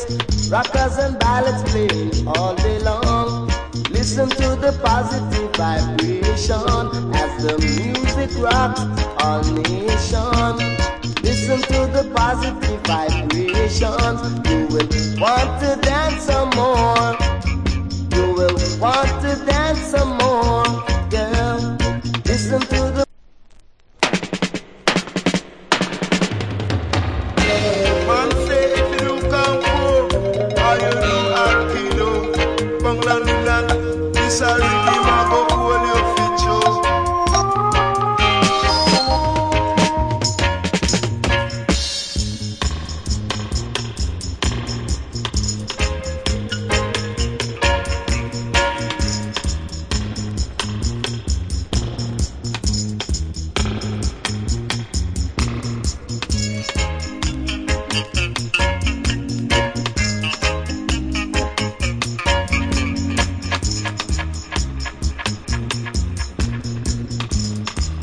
rockers and ballads playing all day long. Listen to the positive vibration as the music rocks all nation. Listen to the positive vibrations, you will want to dance some more.